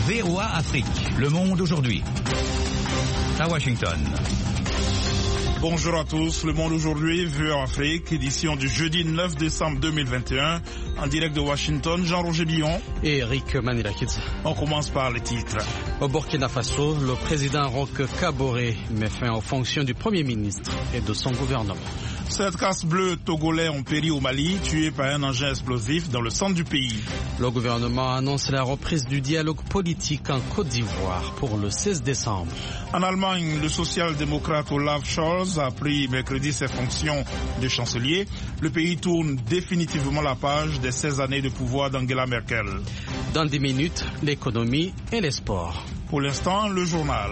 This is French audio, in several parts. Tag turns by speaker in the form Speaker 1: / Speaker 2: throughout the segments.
Speaker 1: VOA Afrique, le monde aujourd'hui. À Washington.
Speaker 2: Bonjour à tous, le monde aujourd'hui, VOA Afrique, édition du jeudi 9 décembre 2021, en direct de Washington, Jean-Roger Billon
Speaker 3: et Eric Manilakidze.
Speaker 2: On commence par les titres.
Speaker 3: Au Burkina Faso, le président Roch Kaboré met fin aux fonctions du Premier ministre et de son gouvernement.
Speaker 2: 7 casques bleus togolais ont péri au Mali, tués par un engin explosif dans le centre du pays.
Speaker 3: Le gouvernement annonce la reprise du dialogue politique en Côte d'Ivoire pour le 16 décembre.
Speaker 2: En Allemagne, le social-démocrate Olaf Scholz a pris mercredi ses fonctions de chancelier. Le pays tourne définitivement la page des 16 années de pouvoir d'Angela Merkel.
Speaker 3: Dans 10 minutes, l'économie et les sports.
Speaker 2: Pour l'instant, le journal.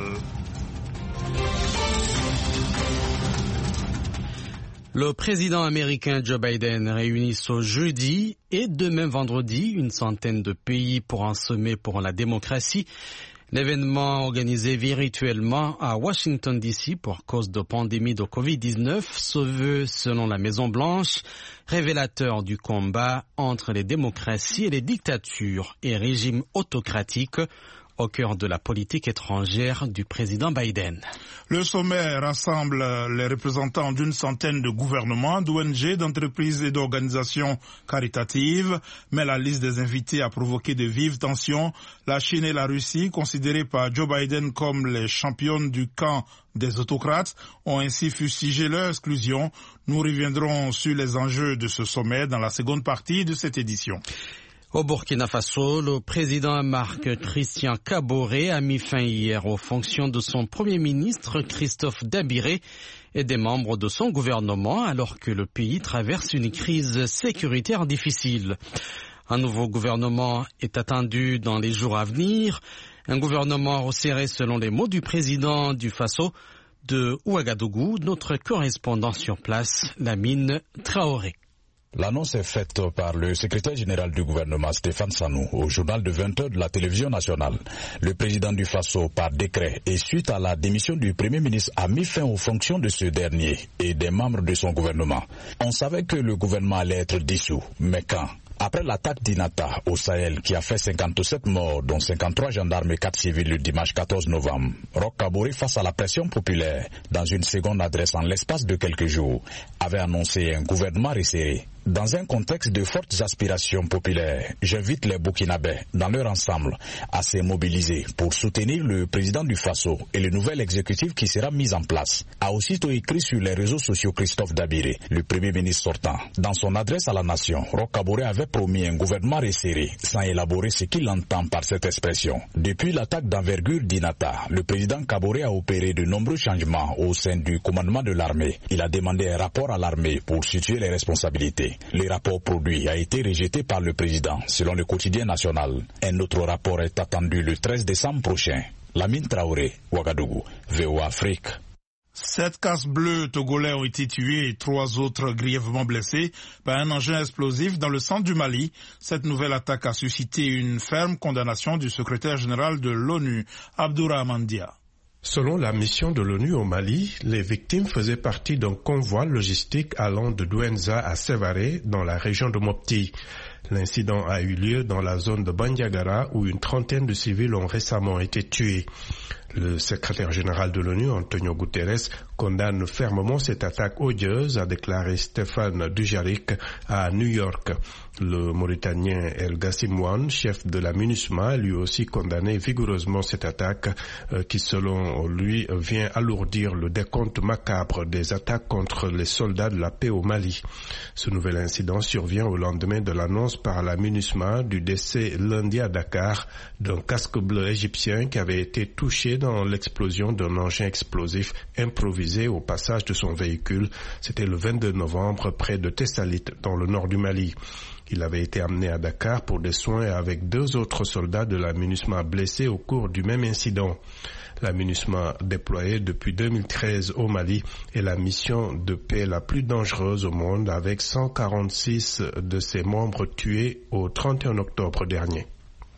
Speaker 3: Le président américain Joe Biden réunit ce jeudi et demain vendredi une centaine de pays pour un sommet pour la démocratie. L'événement organisé virtuellement à Washington DC pour cause de pandémie de Covid-19 se veut, selon la Maison-Blanche, révélateur du combat entre les démocraties et les dictatures et régimes autocratiques au cœur de la politique étrangère du président Biden.
Speaker 2: Le sommet rassemble les représentants d'une centaine de gouvernements, d'ONG, d'entreprises et d'organisations caritatives, mais la liste des invités a provoqué de vives tensions. La Chine et la Russie, considérées par Joe Biden comme les championnes du camp des autocrates, ont ainsi fustigé leur exclusion. Nous reviendrons sur les enjeux de ce sommet dans la seconde partie de cette édition.
Speaker 3: Au Burkina Faso, le président Marc-Christian Kaboré a mis fin hier aux fonctions de son premier ministre Christophe Dabiré et des membres de son gouvernement alors que le pays traverse une crise sécuritaire difficile. Un nouveau gouvernement est attendu dans les jours à venir, un gouvernement resserré selon les mots du président du Faso de Ouagadougou, notre correspondant sur place, Lamine Traoré.
Speaker 4: L'annonce est faite par le secrétaire général du gouvernement Stéphane Sanou au journal de 20h de la télévision nationale. Le président du Faso, par décret et suite à la démission du Premier ministre, a mis fin aux fonctions de ce dernier et des membres de son gouvernement. On savait que le gouvernement allait être dissous, mais quand ? Après l'attaque d'Inata au Sahel qui a fait 57 morts, dont 53 gendarmes et 4 civils le dimanche 14 novembre, Roch Kaboré, face à la pression populaire, dans une seconde adresse en l'espace de quelques jours, avait annoncé un gouvernement resserré. Dans un contexte de fortes aspirations populaires, j'invite les Burkinabés, dans leur ensemble, à se mobiliser pour soutenir le président du Faso et le nouvel exécutif qui sera mis en place. A aussitôt écrit sur les réseaux sociaux Christophe Dabiré, le premier ministre sortant. Dans son adresse à la nation, Roch Kaboré avait promis un gouvernement resserré, sans élaborer ce qu'il entend par cette expression. Depuis l'attaque d'envergure d'Inata, le président Kaboré a opéré de nombreux changements au sein du commandement de l'armée. Il a demandé un rapport à l'armée pour situer les responsabilités. Le rapport produit a été rejeté par le président, selon le quotidien national. Un autre rapport est attendu le 13 décembre prochain. Lamine Traoré, Ouagadougou, VOA Afrique.
Speaker 2: 7 casques bleus togolais ont été tués et 3 autres grièvement blessés par un engin explosif dans le centre du Mali. Cette nouvelle attaque a suscité une ferme condamnation du secrétaire général de l'ONU, Abdourahmane Dia.
Speaker 5: Selon la mission de l'ONU au Mali, les victimes faisaient partie d'un convoi logistique allant de Douenza à Sévaré, dans la région de Mopti. L'incident a eu lieu dans la zone de Bandiagara où une trentaine de civils ont récemment été tués. Le secrétaire général de l'ONU, Antonio Guterres, condamne fermement cette attaque odieuse, a déclaré Stéphane Dujarric à New York. Le Mauritanien El Gassimouane, chef de la MINUSMA, a lui aussi condamné vigoureusement cette attaque qui, selon lui, vient alourdir le décompte macabre des attaques contre les soldats de la paix au Mali. Ce nouvel incident survient au lendemain de l'annonce par la MINUSMA du décès lundi à Dakar d'un casque bleu égyptien qui avait été touché dans l'explosion d'un engin explosif improvisé au passage de son véhicule. C'était le 22 novembre près de Tessalit, dans le nord du Mali. Il avait été amené à Dakar pour des soins avec 2 autres soldats de la MINUSMA blessés au cours du même incident. La MINUSMA, déployée depuis 2013 au Mali, est la mission de paix la plus dangereuse au monde, avec 146 de ses membres tués au 31 octobre dernier.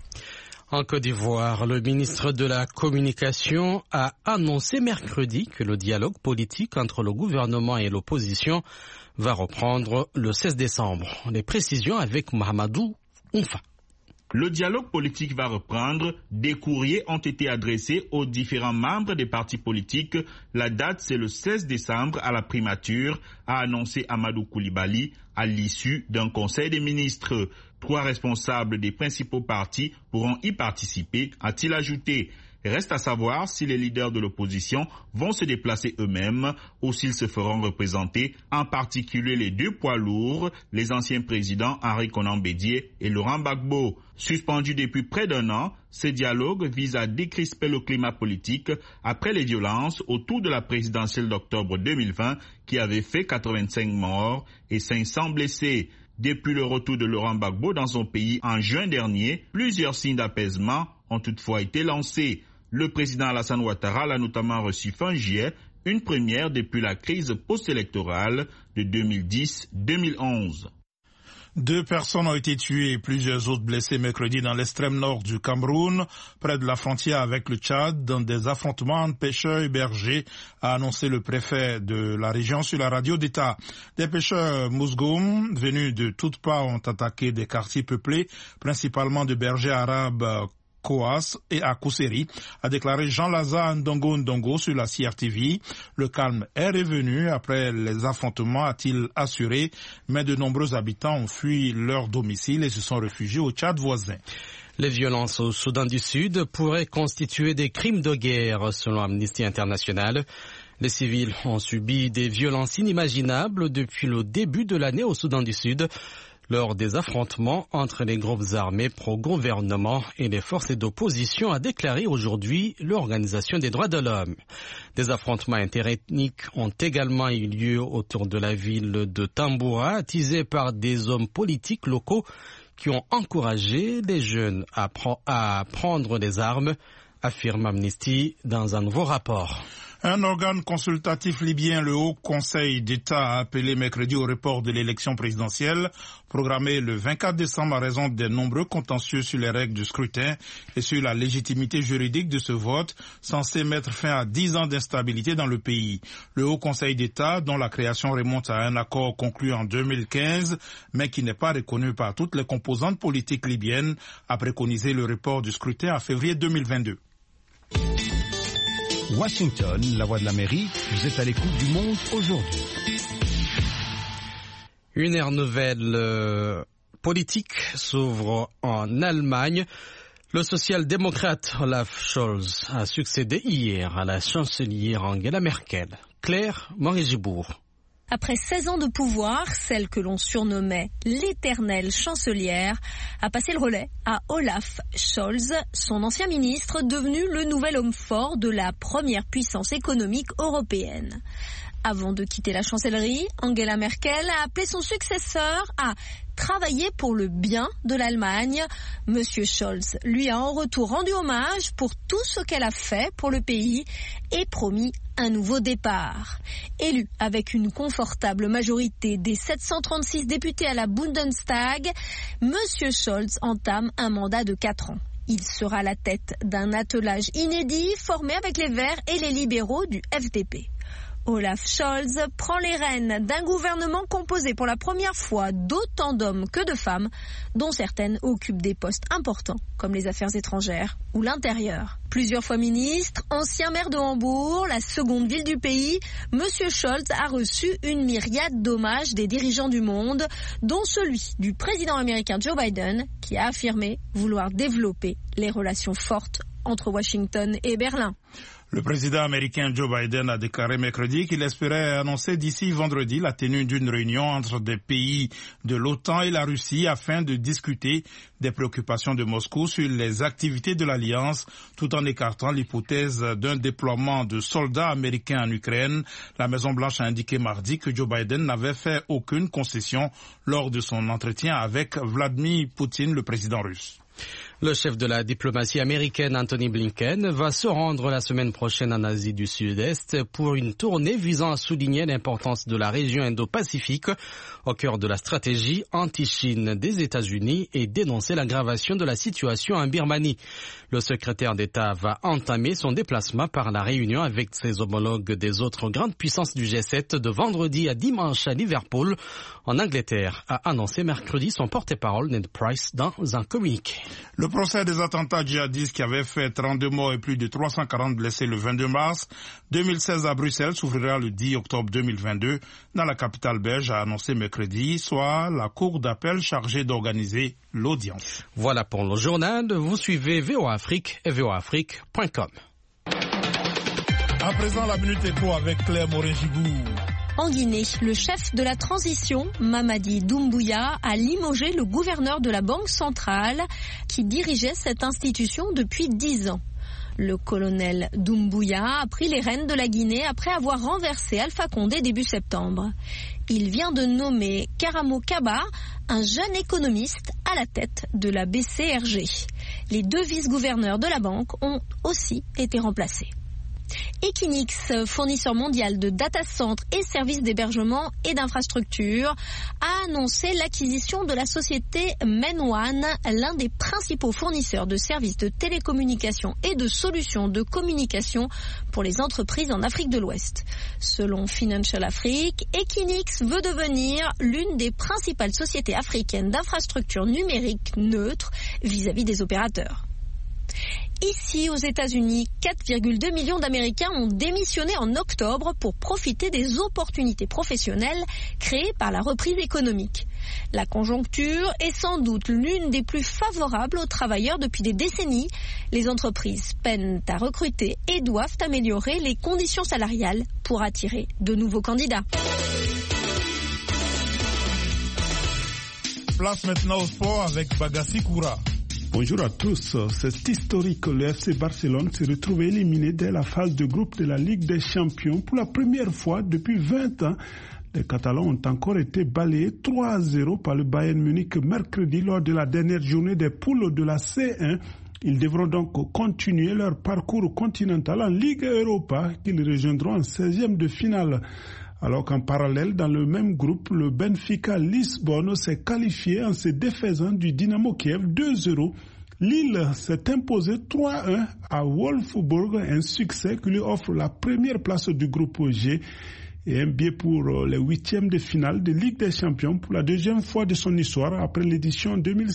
Speaker 3: En Côte d'Ivoire, le ministre de la Communication a annoncé mercredi que le dialogue politique entre le gouvernement et l'opposition va reprendre le 16 décembre. Les précisions avec Mahamadou Oumfa.
Speaker 6: Le dialogue politique va reprendre. Des courriers ont été adressés aux différents membres des partis politiques. La date, c'est le 16 décembre à la primature, a annoncé Amadou Coulibaly à l'issue d'un conseil des ministres. 3 responsables des principaux partis pourront y participer, a-t-il ajouté. Reste à savoir si les leaders de l'opposition vont se déplacer eux-mêmes ou s'ils se feront représenter, en particulier les 2 poids lourds, les anciens présidents Henri Konan Bédié et Laurent Gbagbo. Suspendu depuis près d'1 an, ce dialogue vise à décrisper le climat politique après les violences autour de la présidentielle d'octobre 2020 qui avait fait 85 morts et 500 blessés. Depuis le retour de Laurent Gbagbo dans son pays en juin dernier, plusieurs signes d'apaisement ont toutefois été lancés. Le président Alassane Ouattara l'a notamment reçu fin juillet, une première depuis la crise post-électorale de 2010-2011.
Speaker 2: 2 personnes ont été tuées et plusieurs autres blessées mercredi dans l'extrême nord du Cameroun, près de la frontière avec le Tchad, dans des affrontements entre pêcheurs et bergers, a annoncé le préfet de la région sur la radio d'État. Des pêcheurs mousgoum venus de toutes parts ont attaqué des quartiers peuplés, principalement de bergers arabes Koas et à Kousséri, a déclaré Jean-Lazare Ndongo sur la CRTV. Le calme est revenu après les affrontements, a-t-il assuré, mais de nombreux habitants ont fui leur domicile et se sont réfugiés au Tchad voisin.
Speaker 3: Les violences au Soudan du Sud pourraient constituer des crimes de guerre, selon Amnesty International. Les civils ont subi des violences inimaginables depuis le début de l'année au Soudan du Sud, lors des affrontements entre les groupes armés pro-gouvernement et les forces d'opposition, a déclaré aujourd'hui l'Organisation des droits de l'homme. Des affrontements interethniques ont également eu lieu autour de la ville de Tamboura, attisés par des hommes politiques locaux qui ont encouragé les jeunes à prendre des armes, affirme Amnesty dans un nouveau rapport.
Speaker 2: Un organe consultatif libyen, le Haut Conseil d'État, a appelé mercredi au report de l'élection présidentielle programmée le 24 décembre à raison des nombreux contentieux sur les règles du scrutin et sur la légitimité juridique de ce vote, censé mettre fin à 10 ans d'instabilité dans le pays. Le Haut Conseil d'État, dont la création remonte à un accord conclu en 2015, mais qui n'est pas reconnu par toutes les composantes politiques libyennes, a préconisé le report du scrutin à février 2022.
Speaker 1: Washington, la voix de l'Amérique, vous êtes à l'écoute du monde aujourd'hui.
Speaker 3: Une ère nouvelle politique s'ouvre en Allemagne. Le social-démocrate Olaf Scholz a succédé hier à la chancelière Angela Merkel. Claire Morizbourg.
Speaker 7: Après 16 ans de pouvoir, celle que l'on surnommait l'éternelle chancelière a passé le relais à Olaf Scholz, son ancien ministre, devenu le nouvel homme fort de la première puissance économique européenne. Avant de quitter la chancellerie, Angela Merkel a appelé son successeur à travailler pour le bien de l'Allemagne. Monsieur Scholz lui a en retour rendu hommage pour tout ce qu'elle a fait pour le pays et promis un nouveau départ. Élu avec une confortable majorité des 736 députés à la Bundestag, Monsieur Scholz entame un mandat de 4 ans. Il sera à la tête d'un attelage inédit formé avec les Verts et les libéraux du FDP. Olaf Scholz prend les rênes d'un gouvernement composé pour la première fois d'autant d'hommes que de femmes, dont certaines occupent des postes importants comme les affaires étrangères ou l'intérieur. Plusieurs fois ministre, ancien maire de Hambourg, la seconde ville du pays, Monsieur Scholz a reçu une myriade d'hommages des dirigeants du monde, dont celui du président américain Joe Biden, qui a affirmé vouloir développer les relations fortes entre Washington et Berlin.
Speaker 2: Le président américain Joe Biden a déclaré mercredi qu'il espérait annoncer d'ici vendredi la tenue d'une réunion entre des pays de l'OTAN et la Russie afin de discuter des préoccupations de Moscou sur les activités de l'Alliance, tout en écartant l'hypothèse d'un déploiement de soldats américains en Ukraine. La Maison-Blanche a indiqué mardi que Joe Biden n'avait fait aucune concession lors de son entretien avec Vladimir Poutine, le président russe.
Speaker 3: Le chef de la diplomatie américaine, Anthony Blinken, va se rendre la semaine prochaine en Asie du Sud-Est pour une tournée visant à souligner l'importance de la région Indo-Pacifique au cœur de la stratégie anti-Chine des États-Unis et dénoncer l'aggravation de la situation en Birmanie. Le secrétaire d'État va entamer son déplacement par la réunion avec ses homologues des autres grandes puissances du G7 de vendredi à dimanche à Liverpool, en Angleterre, a annoncé mercredi son porte-parole Ned Price dans un communiqué.
Speaker 2: Le procès des attentats djihadistes qui avaient fait 32 morts et plus de 340 blessés le 22 mars 2016 à Bruxelles s'ouvrira le 10 octobre 2022 dans la capitale belge, a annoncé mercredi, soit la cour d'appel chargée d'organiser l'audience.
Speaker 3: Voilà pour le journal. Vous suivez VOA Afrique et voaafrique.com.
Speaker 2: À présent, la Minute Éco avec Claire Morin-Gibou.
Speaker 7: En Guinée, le chef de la transition, Mamadi Doumbouya, a limogé le gouverneur de la Banque centrale qui dirigeait cette institution depuis 10 ans. Le colonel Doumbouya a pris les rênes de la Guinée après avoir renversé Alpha Condé début septembre. Il vient de nommer Karamo Kaba, un jeune économiste, à la tête de la BCRG. Les 2 vice-gouverneurs de la banque ont aussi été remplacés. Equinix, fournisseur mondial de data centers et services d'hébergement et d'infrastructure, a annoncé l'acquisition de la société MainOne, l'un des principaux fournisseurs de services de télécommunications et de solutions de communication pour les entreprises en Afrique de l'Ouest. Selon Financial Afrique, Equinix veut devenir l'une des principales sociétés africaines d'infrastructures numériques neutres vis-à-vis des opérateurs. Ici, aux États-Unis, 4,2 millions d'Américains ont démissionné en octobre pour profiter des opportunités professionnelles créées par la reprise économique. La conjoncture est sans doute l'une des plus favorables aux travailleurs depuis des décennies. Les entreprises peinent à recruter et doivent améliorer les conditions salariales pour attirer de nouveaux candidats.
Speaker 2: Place maintenant au sport avec Bagassi Koura.
Speaker 8: Bonjour à tous. C'est historique. Le FC Barcelone s'est retrouvé éliminé dès la phase de groupe de la Ligue des Champions. Pour la première fois depuis 20 ans, les Catalans ont encore été balayés 3-0 par le Bayern Munich mercredi lors de la dernière journée des poules de la C1. Ils devront donc continuer leur parcours continental en Ligue Europa qu'ils rejoindront en 16e de finale. Alors qu'en parallèle, dans le même groupe, le Benfica Lisbonne s'est qualifié en se défaisant du Dynamo Kiev 2-0. Lille s'est imposé 3-1 à Wolfsburg, un succès qui lui offre la première place du groupe G et un billet pour les 8e de finale de Ligue des Champions pour la deuxième fois de son histoire après l'édition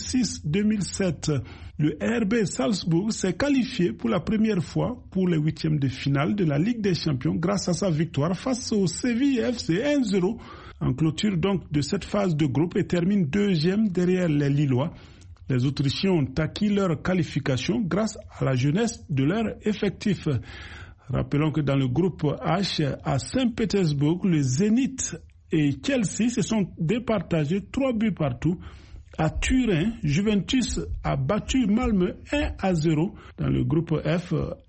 Speaker 8: 2006-2007. Le RB Salzbourg s'est qualifié pour la première fois pour les 8e de finale de la Ligue des Champions grâce à sa victoire face au Séville FC 1-0 en clôture donc de cette phase de groupe et termine 2e derrière les Lillois. Les Autrichiens ont acquis leur qualification grâce à la jeunesse de leur effectif. Rappelons que dans le groupe H, à Saint-Pétersbourg, le Zénith et Chelsea se sont départagés 3 buts partout. À Turin, Juventus a battu Malmö 1-0. Dans le groupe F,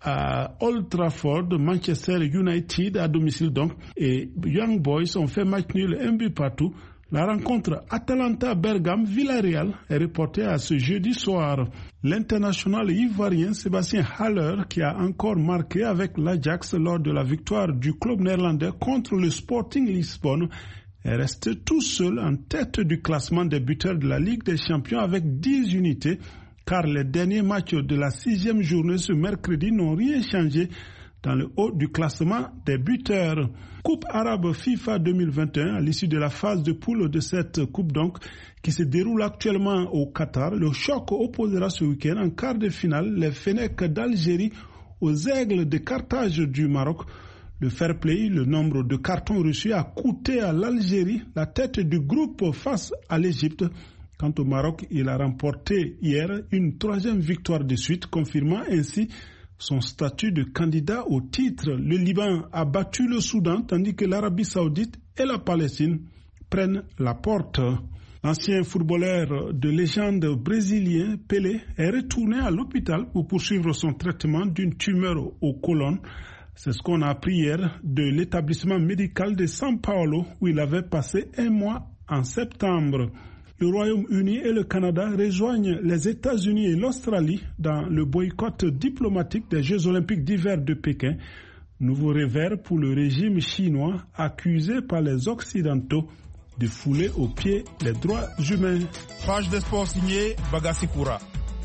Speaker 8: à Old Trafford, Manchester United à domicile donc et Young Boys ont fait match nul 1 but partout. La rencontre Atalanta-Bergame-Villarreal est reportée à ce jeudi soir. L'international ivoirien Sébastien Haller, qui a encore marqué avec l'Ajax lors de la victoire du club néerlandais contre le Sporting Lisbonne, est resté tout seul en tête du classement des buteurs de la Ligue des Champions avec 10 unités, car les derniers matchs de la 6e journée ce mercredi n'ont rien changé dans le haut du classement des buteurs. Coupe arabe FIFA 2021, à l'issue de la phase de poule de cette coupe donc, qui se déroule actuellement au Qatar, le choc opposera ce week-end en quart de finale les Fennecs d'Algérie aux Aigles de Carthage du Maroc. Le fair play, le nombre de cartons reçus a coûté à l'Algérie la tête du groupe face à l'Égypte. Quant au Maroc, il a remporté hier une 3e victoire de suite, confirmant ainsi son statut de candidat au titre. Le Liban a battu le Soudan, tandis que l'Arabie Saoudite et la Palestine prennent la porte. L'ancien footballeur de légende brésilien Pelé est retourné à l'hôpital pour poursuivre son traitement d'une tumeur au côlon. C'est ce qu'on a appris hier de l'établissement médical de São Paulo où il avait passé 1 mois en septembre. Le Royaume-Uni et le Canada rejoignent les États-Unis et l'Australie dans le boycott diplomatique des Jeux olympiques d'hiver de Pékin. Nouveau revers pour le régime chinois accusé par les Occidentaux de fouler aux pieds les droits humains.
Speaker 2: Page des sports signée Bagassi Koura.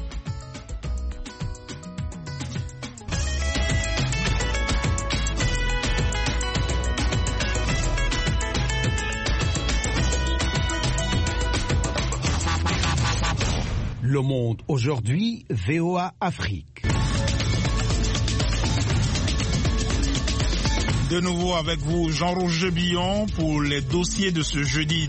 Speaker 9: Le Monde aujourd'hui, VOA Afrique.
Speaker 2: De nouveau avec vous, Jean-Roger Billon, pour les dossiers de ce jeudi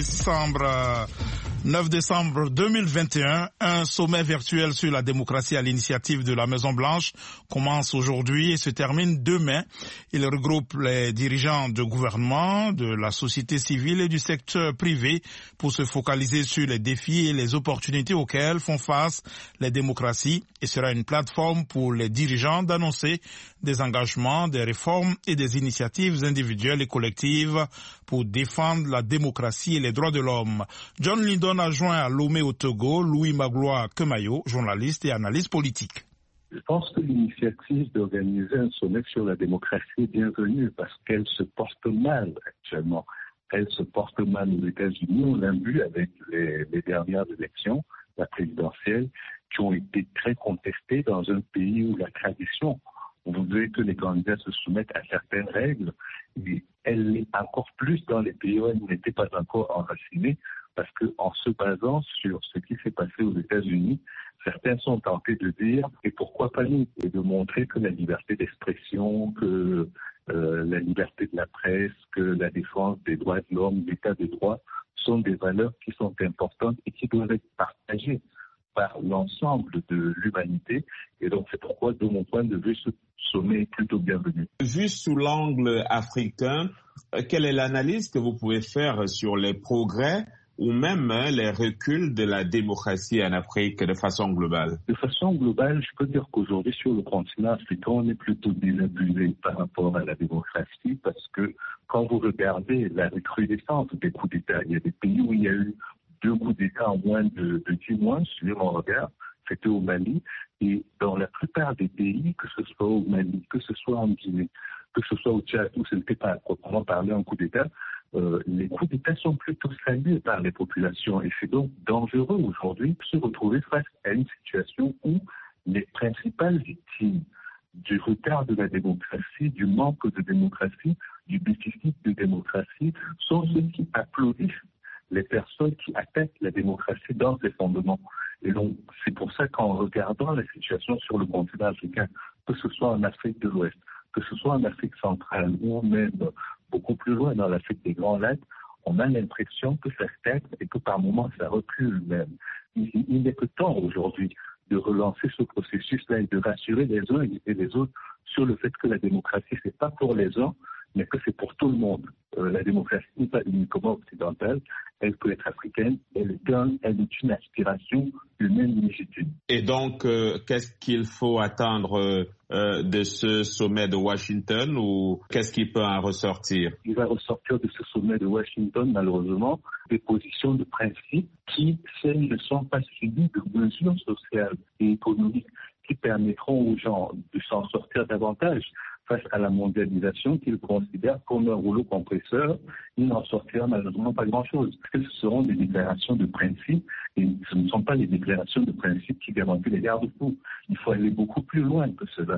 Speaker 2: 9 décembre 2021. Un sommet virtuel sur la démocratie à l'initiative de la Maison-Blanche commence aujourd'hui et se termine demain. Il regroupe les dirigeants de gouvernement, de la société civile et du secteur privé pour se focaliser sur les défis et les opportunités auxquelles font face les démocraties et sera une plateforme pour les dirigeants d'annoncer des engagements, des réformes et des initiatives individuelles et collectives pour défendre la démocratie et les droits de l'homme. John Lydon a joint à Lomé au Togo Louis Magloire Kemayo, journaliste et analyste politique.
Speaker 10: Je pense que l'initiative d'organiser un sommet sur la démocratie est bienvenue parce qu'elle se porte mal actuellement. Elle se porte mal aux États-Unis. On l'a vu avec les dernières élections, la présidentielle, qui ont été très contestées dans un pays où la tradition voudrait que les candidats se soumettent à certaines règles. Et elle l'est encore plus dans les pays où elle n'était pas encore enracinée, parce qu'en se basant sur ce qui s'est passé aux États-Unis, certains sont tentés de dire « et pourquoi pas nous ?» et de montrer que la liberté d'expression, que la liberté de la presse, que la défense des droits de l'homme, l'état de droit sont des valeurs qui sont importantes et qui doivent être partagées par l'ensemble de l'humanité. Et donc c'est pourquoi, de mon point de vue, ce sommet est plutôt bienvenu.
Speaker 11: Vu sous l'angle africain, quelle est l'analyse que vous pouvez faire sur les progrès ou même les reculs de la démocratie en Afrique de façon globale?
Speaker 10: De façon globale, je peux dire qu'aujourd'hui, sur le continent africain, on est plutôt désabusé par rapport à la démocratie parce que quand vous regardez la recrudescence des coups d'État, il y a des pays où il y a eu 2 coups d'État en moins de 10 mois, suivez mon regard, c'était au Mali. Et dans la plupart des pays, que ce soit au Mali, que ce soit en Guinée, que ce soit au Tchad, où ce n'était pas proprement parlé un coup d'État, les coups d'État sont plutôt salués par les populations. Et c'est donc dangereux aujourd'hui de se retrouver face à une situation où les principales victimes du retard de la démocratie, du manque de démocratie, du déficit de démocratie, sont ceux qui applaudissent les personnes qui attaquent la démocratie dans ses fondements. Et donc, c'est pour ça qu'en regardant la situation sur le continent africain, que ce soit en Afrique de l'Ouest, que ce soit en Afrique centrale ou même beaucoup plus loin dans l'Afrique des Grands Lacs, on a l'impression que ça stagne et que par moments ça recule même. Il n'est que temps aujourd'hui de relancer ce processus-là et de rassurer les uns et les autres sur le fait que la démocratie, c'est pas pour les uns, mais que c'est pour tout le monde. La démocratie n'est pas uniquement occidentale, elle peut être africaine, elle est une aspiration humaine légitime.
Speaker 11: Et donc, qu'est-ce qu'il faut attendre de ce sommet de Washington ou qu'est-ce qui peut en ressortir?
Speaker 10: Il va ressortir de ce sommet de Washington, malheureusement, des positions de principe qui, si elles ne sont pas suivies de mesures sociales et économiques qui permettront aux gens de s'en sortir davantage face à la mondialisation qu'ils considèrent comme un rouleau compresseur, il n'en sortira malheureusement pas grand-chose. Parce que ce seront des déclarations de principe et ce ne sont pas les déclarations de principe qui garantissent les garde-fous. Il faut aller beaucoup plus loin que cela.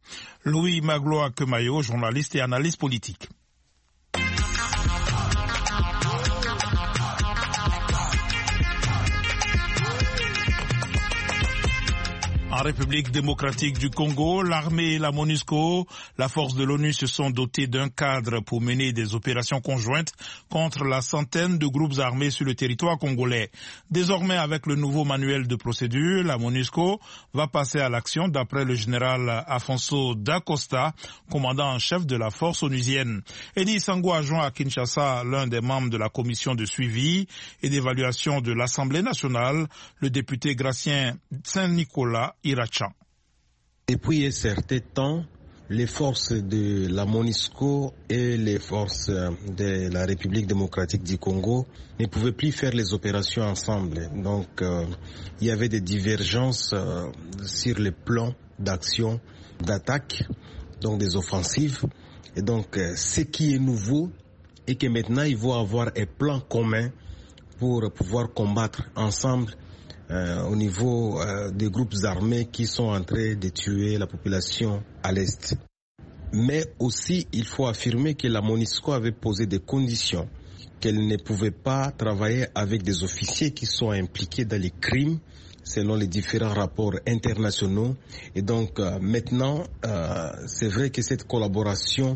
Speaker 2: Louis Magloire Kemayo, journaliste et analyste politique. En République démocratique du Congo, l'armée et la MONUSCO, la force de l'ONU, se sont dotés d'un cadre pour mener des opérations conjointes contre la centaine de groupes armés sur le territoire congolais. Désormais, avec le nouveau manuel de procédure, la MONUSCO va passer à l'action d'après le général Afonso Dacosta, commandant en chef de la force onusienne. Eddie Sango a joint à Kinshasa l'un des membres de la commission de suivi et d'évaluation de l'Assemblée nationale, le député Gratien Saint-Nicolas Iracha.
Speaker 12: Depuis un certain temps, les forces de la MONUSCO et les forces de la République démocratique du Congo ne pouvaient plus faire les opérations ensemble. Donc, il y avait des divergences sur les plans d'action, d'attaque, donc des offensives. Et donc, ce qui est nouveau est que maintenant, ils vont avoir un plan commun pour pouvoir combattre ensemble au niveau des groupes armés qui sont en train de tuer la population à l'Est. Mais aussi, il faut affirmer que la MONUSCO avait posé des conditions, qu'elle ne pouvait pas travailler avec des officiers qui sont impliqués dans les crimes selon les différents rapports internationaux. Et donc maintenant, c'est vrai que cette collaboration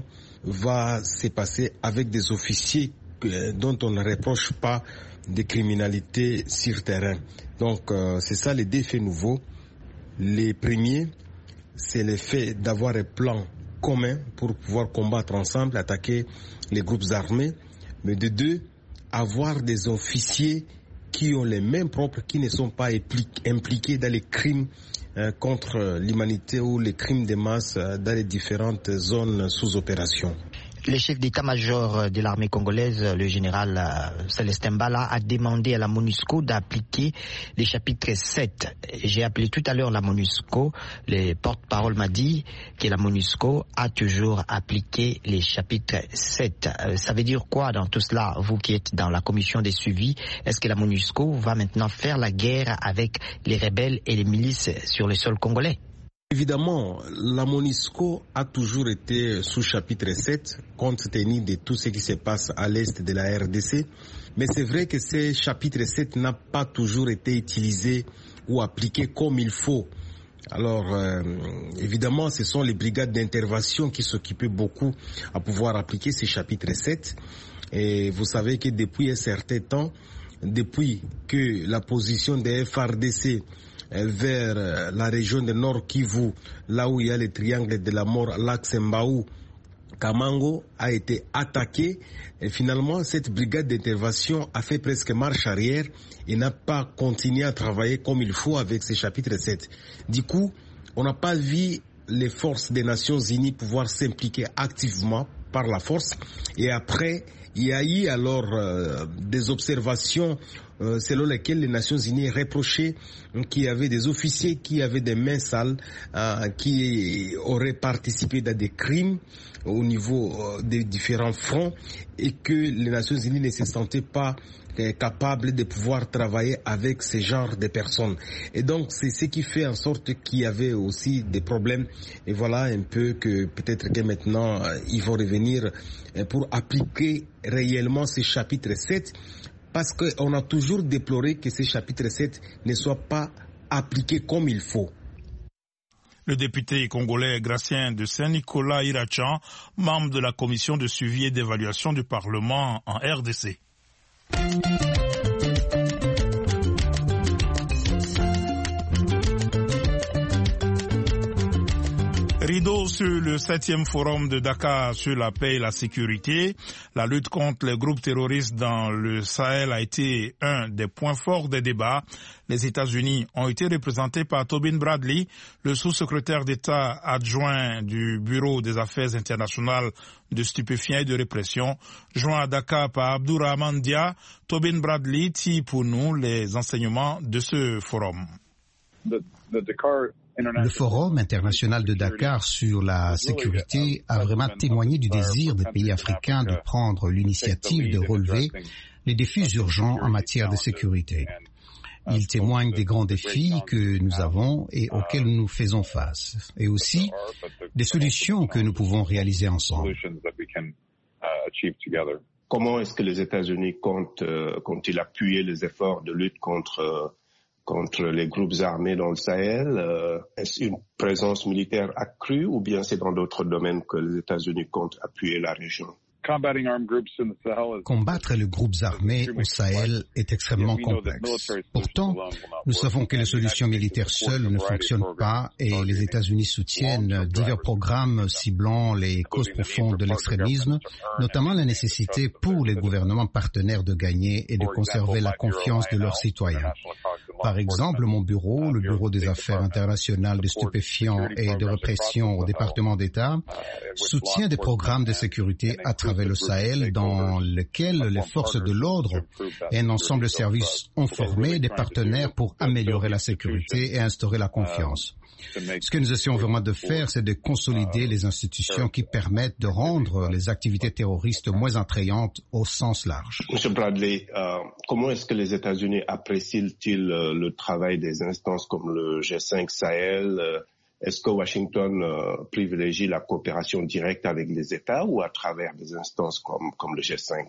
Speaker 12: va se passer avec des officiers dont on ne reproche pas de criminalité sur terrain. Donc c'est ça les deux faits nouveaux. Les premiers, c'est le fait d'avoir un plan commun pour pouvoir combattre ensemble, attaquer les groupes armés. Mais de deux, avoir des officiers qui ont les mêmes propres, qui ne sont pas impliqués dans les crimes contre l'humanité ou les crimes de masse dans les différentes zones sous opération.
Speaker 13: Le chef d'état-major de l'armée congolaise, le général Célestin Mbala, a demandé à la MONUSCO d'appliquer les chapitres 7. J'ai appelé tout à l'heure la MONUSCO. Le porte-parole m'a dit que la MONUSCO a toujours appliqué les chapitres 7. Ça veut dire quoi dans tout cela, vous qui êtes dans la commission de suivi? Est-ce que la MONUSCO va maintenant faire la guerre avec les rebelles et les milices sur le sol congolais?
Speaker 12: Évidemment, la MONUSCO a toujours été sous chapitre 7, compte tenu de tout ce qui se passe à l'est de la RDC. Mais c'est vrai que ce chapitre 7 n'a pas toujours été utilisé ou appliqué comme il faut. Alors, évidemment, ce sont les brigades d'intervention qui s'occupaient beaucoup à pouvoir appliquer ce chapitre 7. Et vous savez que depuis un certain temps, depuis que la position des FARDC vers la région de Nord Kivu, là où il y a le triangle de la mort, l'axe Mbaou, Kamango a été attaqué et finalement cette brigade d'intervention a fait presque marche arrière et n'a pas continué à travailler comme il faut avec ce chapitre 7. Du coup, on n'a pas vu les forces des Nations Unies pouvoir s'impliquer activement par la force et après il y a eu alors des observations selon lesquelles les Nations Unies reprochaient qu'il y avait des officiers qui avaient des mains sales, qui auraient participé dans des crimes au niveau des différents fronts et que les Nations Unies ne se sentaient pas capables de pouvoir travailler avec ce genre de personnes. Et donc c'est ce qui fait en sorte qu'il y avait aussi des problèmes. Et voilà un peu que peut-être que maintenant ils vont revenir pour appliquer réellement ce chapitre 7 parce qu'on a toujours déploré que ce chapitre 7 ne soit pas appliqué comme il faut.
Speaker 2: Le député congolais Gratien de Saint-Nicolas Irachan, membre de la commission de suivi et d'évaluation du Parlement en RDC. Rideau sur le 7e forum de Dakar sur la paix et la sécurité. La lutte contre les groupes terroristes dans le Sahel a été un des points forts des débats. Les États-Unis ont été représentés par Tobin Bradley, le sous-secrétaire d'État adjoint du Bureau des Affaires internationales de stupéfiants et de répression, joint à Dakar par Abdourahmane Dia. Tobin Bradley tire pour nous les enseignements de ce forum.
Speaker 9: Le Forum international de Dakar sur la sécurité a vraiment témoigné du désir des pays africains de prendre l'initiative de relever les défis urgents en matière de sécurité. Il témoigne des grands défis que nous avons et auxquels nous faisons face, et aussi des solutions que nous pouvons réaliser ensemble.
Speaker 14: Comment est-ce que les États-Unis comptent-ils appuyer les efforts de lutte contre les groupes armés dans le Sahel? Est-ce une présence militaire accrue ou bien c'est dans d'autres domaines que les États-Unis comptent appuyer la région?
Speaker 9: Combattre les groupes armés au Sahel est extrêmement complexe. Pourtant, nous savons que les solutions militaires seules ne fonctionnent pas et les États-Unis soutiennent divers programmes ciblant les causes profondes de l'extrémisme, notamment la nécessité pour les gouvernements partenaires de gagner et de conserver la confiance de leurs citoyens. Par exemple, mon bureau, le Bureau des Affaires internationales de stupéfiants et de répression au département d'État, soutient des programmes de sécurité à travers le Sahel dans lesquels les forces de l'ordre et un ensemble de services ont formé des partenaires pour améliorer la sécurité et instaurer la confiance. Ce que nous essayons vraiment de faire, c'est de consolider les institutions qui permettent de rendre les activités terroristes moins attrayantes au sens large.
Speaker 14: Monsieur Bradley, comment est-ce que les États-Unis apprécient-ils le travail des instances comme le G5 Sahel? Est-ce que Washington privilégie la coopération directe avec les États ou à travers des instances comme le G5?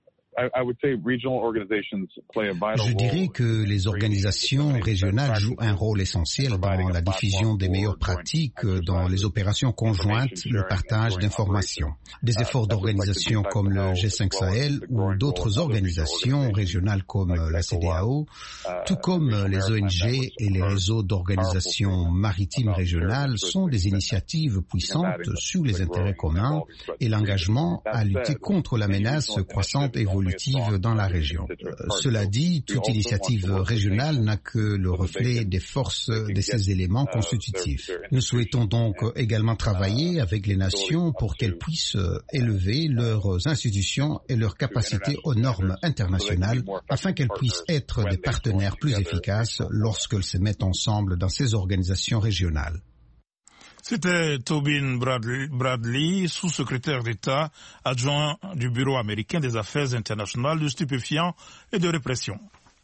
Speaker 9: Je dirais que les organisations régionales jouent un rôle essentiel dans la diffusion des meilleures pratiques, dans les opérations conjointes, le partage d'informations. Des efforts d'organisations comme le G5 Sahel ou d'autres organisations régionales comme la CEDEAO, tout comme les ONG et les réseaux d'organisations maritimes régionales sont des initiatives puissantes sur les intérêts communs et l'engagement à lutter contre la menace croissante et évolutive dans la région. Cela dit, toute initiative régionale n'a que le reflet des forces de ces éléments constitutifs. Nous souhaitons donc également travailler avec les nations pour qu'elles puissent élever leurs institutions et leurs capacités aux normes internationales afin qu'elles puissent être des partenaires plus efficaces lorsqu'elles se mettent ensemble dans ces organisations régionales.
Speaker 2: C'était Tobin Bradley, sous-secrétaire d'État adjoint du Bureau américain des affaires internationales de stupéfiants et de répression.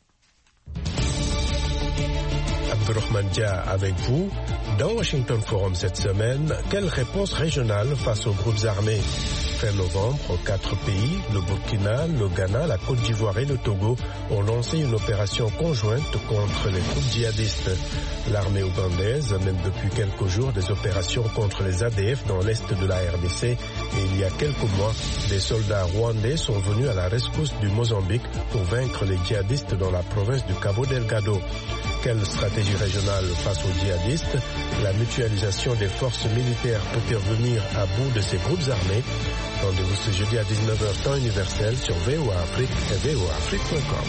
Speaker 5: Abdurrahman Dia avec vous. Dans Washington Forum cette semaine, quelle réponse régionale face aux groupes armés? Fin novembre, 4 pays, le Burkina, le Ghana, la Côte d'Ivoire et le Togo, ont lancé une opération conjointe contre les groupes djihadistes. L'armée ougandaise mène depuis quelques jours des opérations contre les ADF dans l'est de la RDC et il y a quelques mois, des soldats rwandais sont venus à la rescousse du Mozambique pour vaincre les djihadistes dans la province du Cabo Delgado. Quelle stratégie régionale face aux djihadistes? La mutualisation des forces militaires peut-elle venir à bout de ces groupes armés? Rendez-vous ce jeudi à 19h temps universel sur VOA Afrique et voaafrique.com.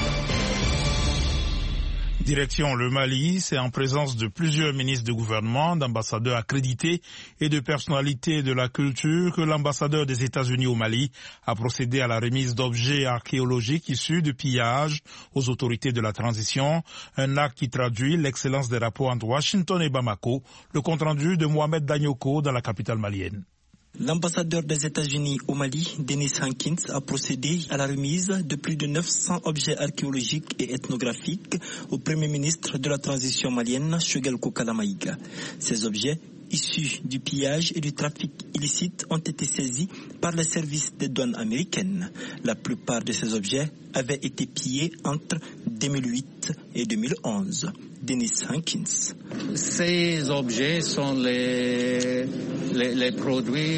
Speaker 2: Direction le Mali, c'est en présence de plusieurs ministres de gouvernement, d'ambassadeurs accrédités et de personnalités de la culture que l'ambassadeur des États-Unis au Mali a procédé à la remise d'objets archéologiques issus de pillages aux autorités de la transition, un acte qui traduit l'excellence des rapports entre Washington et Bamako, le compte-rendu de Mohamed Danyoko dans la capitale malienne.
Speaker 15: L'ambassadeur des États-Unis au Mali, Dennis Hankins, a procédé à la remise de plus de 900 objets archéologiques et ethnographiques au Premier ministre de la transition malienne, Choguel Kokala-Maïga. Ces objets, issus du pillage et du trafic illicite, ont été saisis par les services des douanes américaines. La plupart de ces objets avaient été pillés entre 2008 et 2011. Dennis Hankins.
Speaker 16: Ces objets sont les produits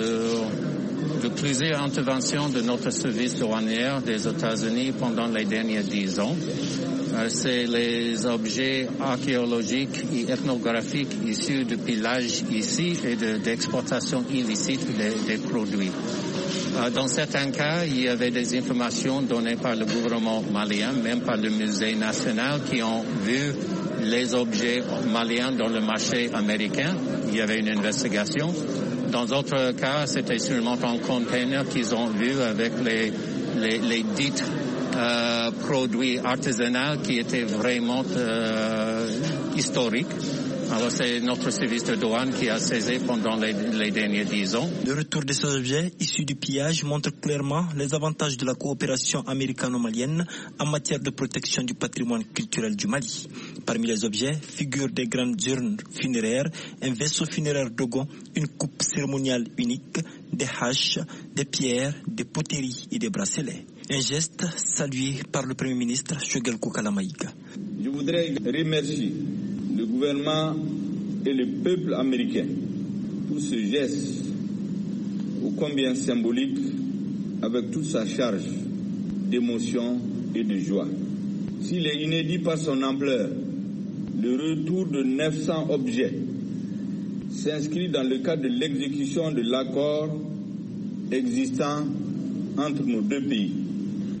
Speaker 16: de plusieurs interventions de notre service douanier des États-Unis pendant les derniers 10 ans. C'est les objets archéologiques et ethnographiques issus du pillage ici et d'exportation illicite des produits. Dans certains cas, il y avait des informations données par le gouvernement malien, même par le musée national, qui ont vu les objets maliens dans le marché américain. Il y avait une investigation. Dans d'autres cas, c'était seulement un container qu'ils ont vu avec les dits produits artisanaux qui étaient vraiment historiques. Alors c'est notre service de douane qui a saisi pendant les derniers 10 ans.
Speaker 15: Le retour de ces objets issus du pillage montre clairement les avantages de la coopération américano-malienne en matière de protection du patrimoine culturel du Mali. Parmi les objets figurent des grandes urnes funéraires, un vaisseau funéraire dogon, une coupe cérémoniale unique, des haches, des pierres, des poteries et des bracelets. Un geste salué par le Premier ministre Choguel Kokala-Maïga.
Speaker 17: Je voudrais remercier le gouvernement et le peuple américain pour ce geste ô combien symbolique avec toute sa charge d'émotion et de joie. S'il est inédit par son ampleur, le retour de 900 objets s'inscrit dans le cadre de l'exécution de l'accord existant entre nos deux pays.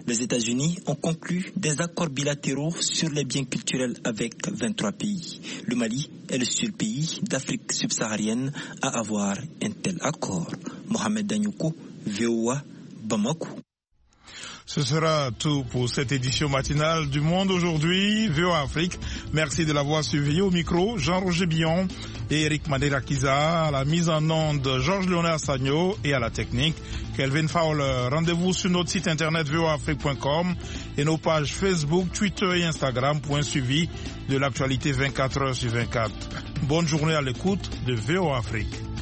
Speaker 15: Les États-Unis ont conclu des accords bilatéraux sur les biens culturels avec 23 pays. Le Mali est le seul pays d'Afrique subsaharienne à avoir un tel accord. Mohamed Danyouko, VOA, Bamako.
Speaker 2: Ce sera tout pour cette édition matinale du Monde aujourd'hui, VOA Afrique. Merci de l'avoir suivi. Au micro, Jean-Roger Billon et Eric Madera-Kiza, à la mise en onde, Georges-Léonard Sagno et à la technique, Kelvin Fowler. Rendez-vous sur notre site internet voaafrique.com et nos pages Facebook, Twitter et Instagram pour un suivi de l'actualité 24 heures sur 24. Bonne journée à l'écoute de VOA Afrique.